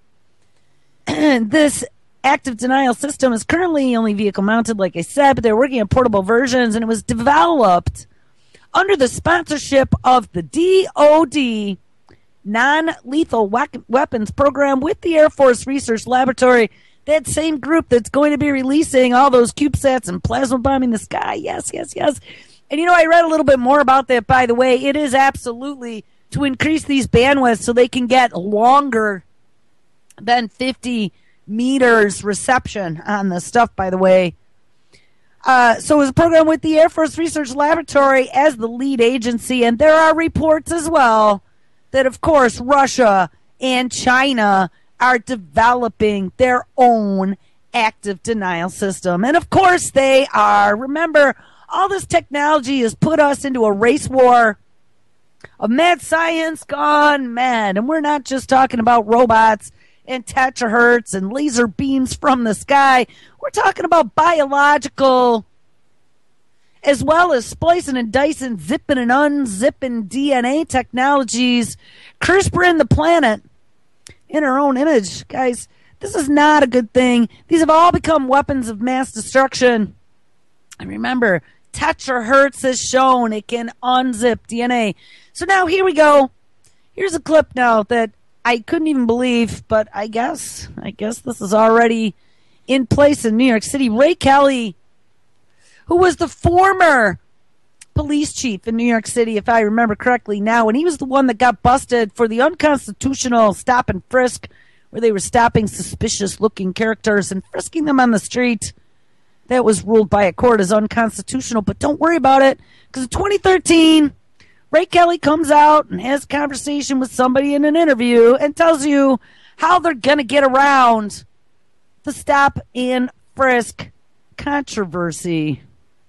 This active denial system is currently only vehicle mounted, like I said, but they're working on portable versions, and it was developed under the sponsorship of the D O D Non-Lethal Weapons Program with the Air Force Research Laboratory, that same group that's going to be releasing all those CubeSats and plasma bombing the sky. Yes, yes, yes. And, you know, I read a little bit more about that, by the way. It is absolutely to increase these bandwidths so they can get longer than fifty meters reception on this stuff, by the way. Uh, so it was a program with the Air Force Research Laboratory as the lead agency, and there are reports as well that, of course, Russia and China are developing their own active denial system. And, of course, they are. Remember, all this technology has put us into a race war of mad science gone mad. And we're not just talking about robots and terahertz and laser beams from the sky. We're talking about biological, as well as splicing and dicing, zipping and unzipping D N A technologies, CRISPRing the planet in our own image. Guys, this is not a good thing. These have all become weapons of mass destruction. And remember, terahertz has shown it can unzip D N A. So now here we go. Here's a clip now that I couldn't even believe, but I guess, I guess this is already in place in New York City. Ray Kelly, who was the former police chief in New York City, if I remember correctly now, and he was the one that got busted for the unconstitutional stop and frisk, where they were stopping suspicious-looking characters and frisking them on the street. That was ruled by a court as unconstitutional, but don't worry about it, because in twenty thirteen, Ray Kelly comes out and has a conversation with somebody in an interview and tells you how they're going to get around the stop and frisk controversy.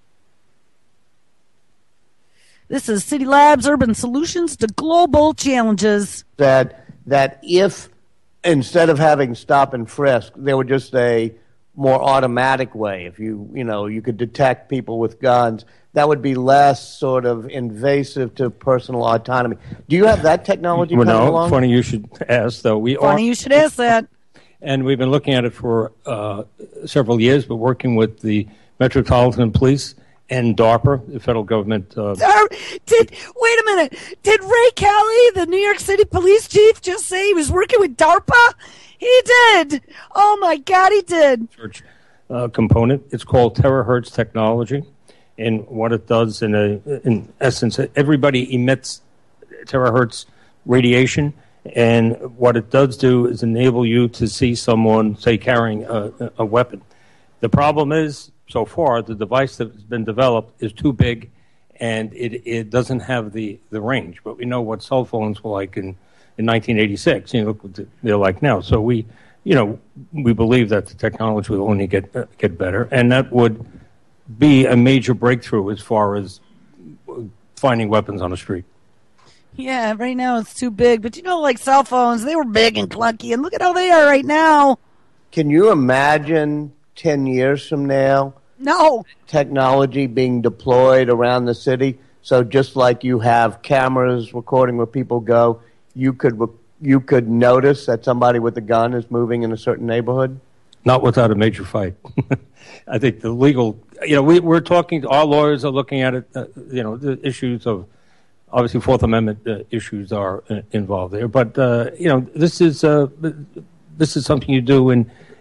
This is City Labs Urban Solutions to Global Challenges. That that if instead of having stop and frisk, there were just a more automatic way. If you you know you could detect people with guns, that would be less sort of invasive to personal autonomy. Do you have that technology well, coming no, along? Funny you should ask, though. We Funny are, you should ask that. And we've been looking at it for uh, several years, but working with the Metropolitan Police and DARPA, the federal government. Uh, did wait a minute? Did Ray Kelly, the New York City police chief, just say he was working with DARPA? He did. Oh my God, he did. Research uh, component. It's called terahertz technology, and what it does, in a in essence, everybody emits terahertz radiation, and what it does do is enable you to see someone, say, carrying a, a weapon. The problem is, so far, the device that has been developed is too big, and it, it doesn't have the, the range. But we know what cell phones were like in, in nineteen eighty-six. You know, look what they're like now. So we, you know, we believe that the technology will only get uh, get better, and that would be a major breakthrough as far as finding weapons on the street. Yeah, right now it's too big. But you know, like cell phones, they were big and clunky, and look at how they are right now. Can you imagine ten years from now? No. Technology being deployed around the city. So just like you have cameras recording where people go, you could you could notice that somebody with a gun is moving in a certain neighborhood? Not without a major fight. I think the legal, you know, we, we're talking, our lawyers are looking at it, uh, you know, the issues of, obviously Fourth Amendment uh, issues are uh, involved there. But, uh, you know, this is uh, this is something you do in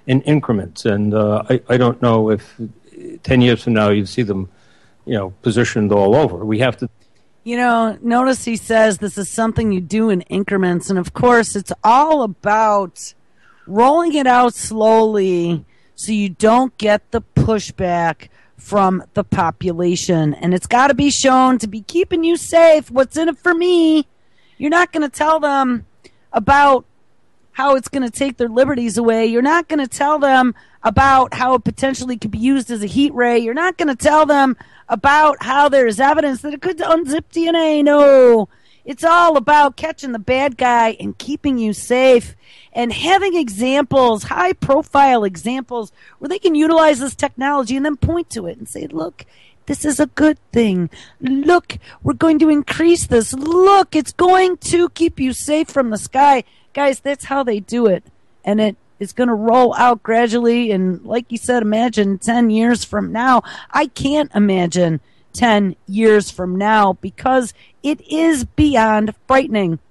in increments. And uh, I, I don't know if ten years from now you'd see them, you know, positioned all over. We have to. You know, notice he says this is something you do in increments. And of course, it's all about rolling it out slowly so you don't get the pushback from the population. And it's got to be shown to be keeping you safe. What's in it for me? You're not going to tell them about how it's going to take their liberties away. You're not going to tell them about how it potentially could be used as a heat ray. You're not going to tell them about how there's evidence that it could unzip D N A. No, it's all about catching the bad guy and keeping you safe and having examples, high profile examples where they can utilize this technology and then point to it and say, look, this is a good thing. Look, we're going to increase this. Look, it's going to keep you safe from the sky. Guys, that's how they do it. And it is going to roll out gradually. And like you said, imagine ten years from now. I can't imagine ten years from now because it is beyond frightening.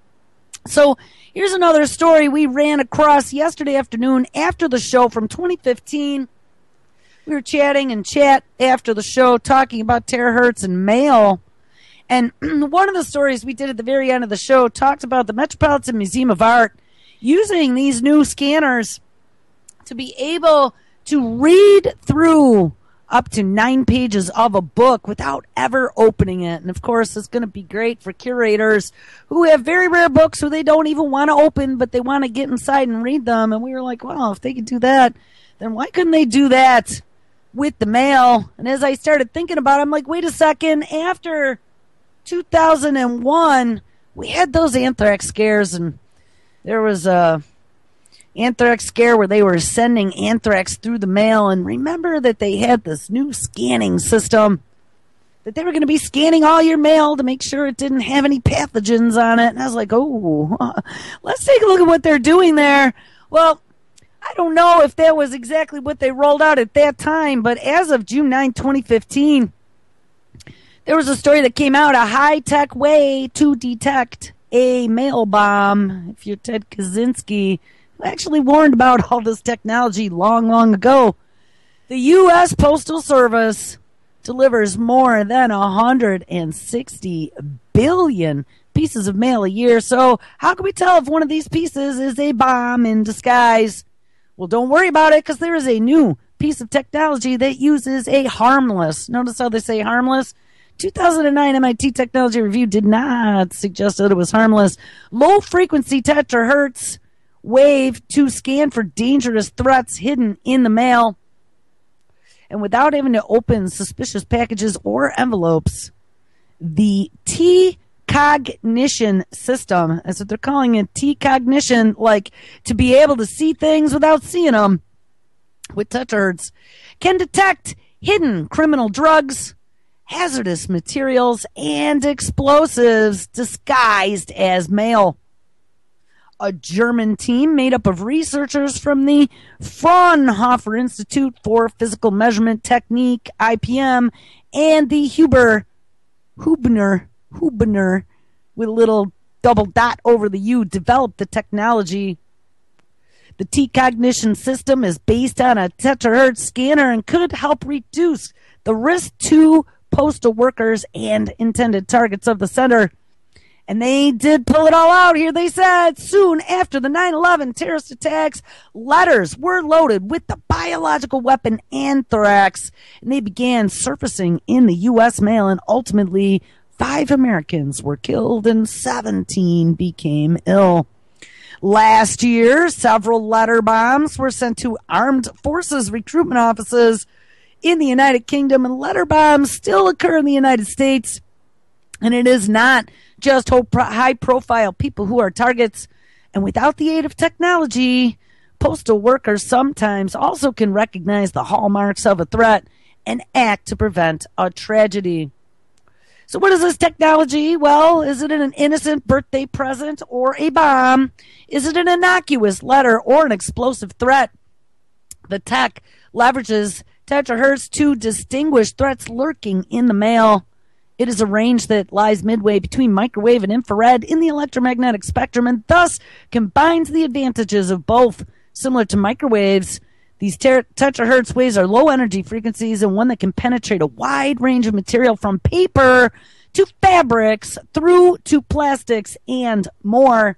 So here's another story we ran across yesterday afternoon after the show from twenty fifteen. We were chatting and chat after the show talking about terahertz and mail. And one of the stories we did at the very end of the show talked about the Metropolitan Museum of Art using these new scanners to be able to read through up to nine pages of a book without ever opening it. And of course, it's going to be great for curators who have very rare books who they don't even want to open, but they want to get inside and read them. And we were like, well, if they could do that, then why couldn't they do that with the mail? And as I started thinking about it, I'm like, wait a second, after two thousand one, we had those anthrax scares, and there was a anthrax scare where they were sending anthrax through the mail. And remember that they had this new scanning system that they were going to be scanning all your mail to make sure it didn't have any pathogens on it. And I was like, oh, let's take a look at what they're doing there. Well, I don't know if that was exactly what they rolled out at that time, but as of June ninth, twenty fifteen, there was a story that came out, a high-tech way to detect a mail bomb. If you're Ted Kaczynski, who actually warned about all this technology long, long ago. The U S Postal Service delivers more than one hundred sixty billion pieces of mail a year. So how can we tell if one of these pieces is a bomb in disguise? Well, don't worry about it, because there is a new piece of technology that uses a harmless, notice how they say harmless, two thousand nine M I T Technology Review did not suggest that it was harmless. Low-frequency terahertz wave to scan for dangerous threats hidden in the mail. And without having to open suspicious packages or envelopes, the T-cognition system, that's what they're calling it, T-cognition, like to be able to see things without seeing them with terahertz, can detect hidden criminal drugs, hazardous materials, and explosives disguised as mail. A German team made up of researchers from the Fraunhofer Institute for Physical Measurement Technique, I P M, and the Huber, Hubner, Hubner, with a little double dot over the U, developed the technology. The T-cognition system is based on a terahertz scanner and could help reduce the risk to postal workers and intended targets of the center. And they did pull it all out here. They said soon after the nine eleven terrorist attacks, letters were loaded with the biological weapon anthrax, and they began surfacing in the U S mail, and ultimately five Americans were killed and seventeen became ill. Last year, several letter bombs were sent to armed forces recruitment offices in the United Kingdom, and letter bombs still occur in the United States. And it is not just high-profile people who are targets. And without the aid of technology, postal workers sometimes also can recognize the hallmarks of a threat and act to prevent a tragedy. So what is this technology? Well, is it an innocent birthday present or a bomb? Is it an innocuous letter or an explosive threat? The tech leverages terahertz to distinguish threats lurking in the mail. It is a range that lies midway between microwave and infrared in the electromagnetic spectrum, and thus combines the advantages of both. Similar to microwaves, These ter- terahertz waves are low energy frequencies and one that can penetrate a wide range of material from paper to fabrics through to plastics and more.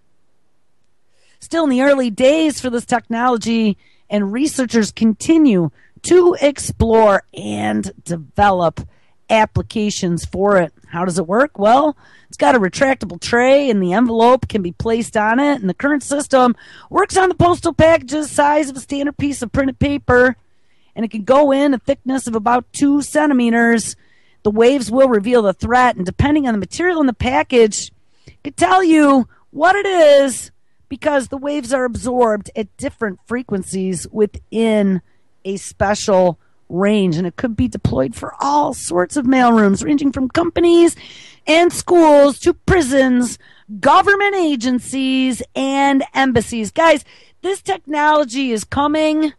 Still in the early days for this technology, and researchers continue to explore and develop applications for it. How does it work? Well, it's got a retractable tray and the envelope can be placed on it, and the current system works on the postal package's size of a standard piece of printed paper, and it can go in a thickness of about two centimeters. The waves will reveal the threat, and depending on the material in the package, it can tell you what it is, because the waves are absorbed at different frequencies within a special range, and it could be deployed for all sorts of mailrooms, ranging from companies and schools to prisons, government agencies, and embassies. Guys, this technology is coming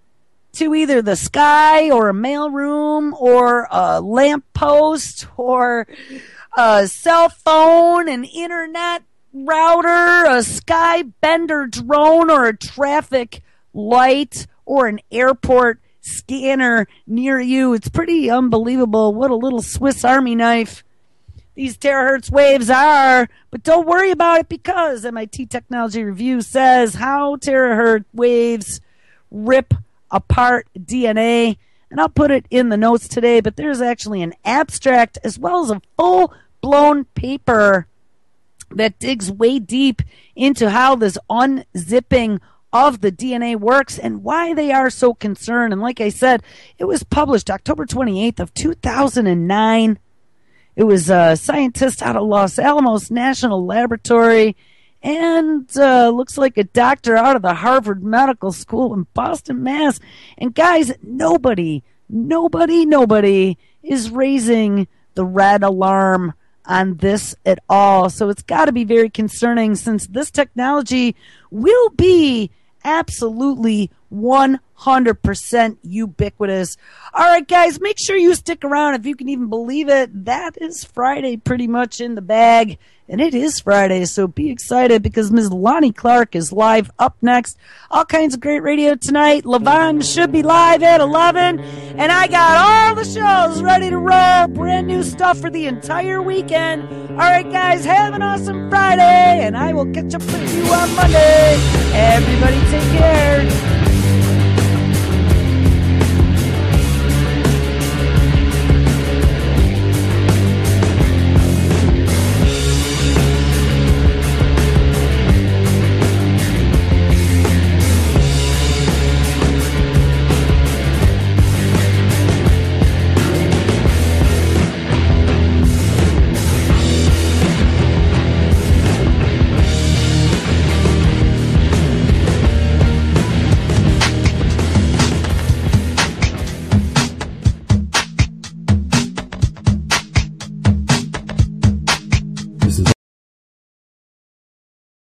to either the sky or a mailroom or a lamppost or a cell phone, an internet router, a sky bender drone, or a traffic light, or an airport scanner near you. It's pretty unbelievable what a little Swiss Army knife these terahertz waves are. But don't worry about it, because M I T Technology Review says how terahertz waves rip apart D N A. And I'll put it in the notes today, but there's actually an abstract as well as a full-blown paper that digs way deep into how this unzipping of the D N A works and why they are so concerned. And like I said, it was published October twenty-eighth of two thousand nine. It was a scientist out of Los Alamos National Laboratory and uh, looks like a doctor out of the Harvard Medical School in Boston, Mass. And guys, nobody, nobody, nobody is raising the red alarm on this at all. So it's got to be very concerning, since this technology will be absolutely one hundred percent ubiquitous. All right, guys, make sure you stick around. If you can even believe it, that is Friday pretty much in the bag. And it is Friday, so be excited, because Miz Lonnie Clark is live up next. All kinds of great radio tonight. Levon should be live at eleven. And I got all the shows ready to roll. Brand new stuff for the entire weekend. All right, guys, have an awesome Friday, and I will catch up with you on Monday. Everybody take care.